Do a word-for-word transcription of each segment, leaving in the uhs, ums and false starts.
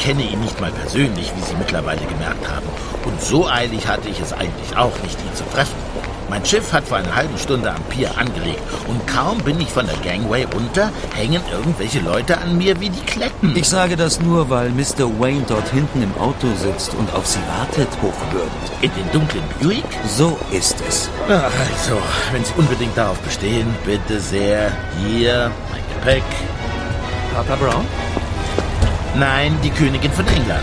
kenne ihn nicht mal persönlich, wie Sie mittlerweile gemerkt haben. Und so eilig hatte ich es eigentlich auch nicht, ihn zu treffen. Mein Schiff hat vor einer halben Stunde am Pier angelegt und kaum bin ich von der Gangway runter, hängen irgendwelche Leute an mir wie die Kletten. Ich sage das nur, weil Mister Wayne dort hinten im Auto sitzt und auf Sie wartet, hochwürdig. In den dunklen Buick? So ist es. Ach, also, wenn Sie unbedingt darauf bestehen, bitte sehr. Hier, mein Gepäck. Papa Brown? Nein, die Königin von England.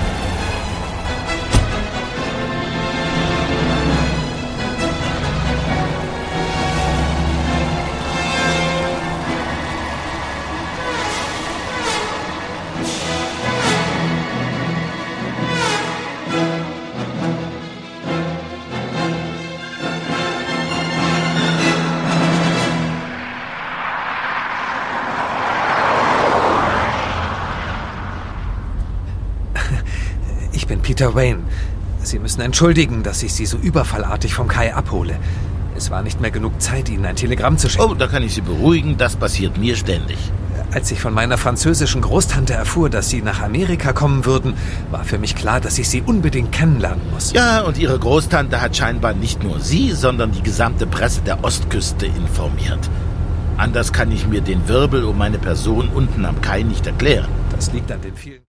Ich bin Peter Wayne. Sie müssen entschuldigen, dass ich Sie so überfallartig vom Kai abhole. Es war nicht mehr genug Zeit, Ihnen ein Telegramm zu schicken. Oh, da kann ich Sie beruhigen, das passiert mir ständig. Als ich von meiner französischen Großtante erfuhr, dass Sie nach Amerika kommen würden, war für mich klar, dass ich Sie unbedingt kennenlernen muss. Ja, und Ihre Großtante hat scheinbar nicht nur Sie, sondern die gesamte Presse der Ostküste informiert. Anders kann ich mir den Wirbel um meine Person unten am Kai nicht erklären. Das liegt an den vielen...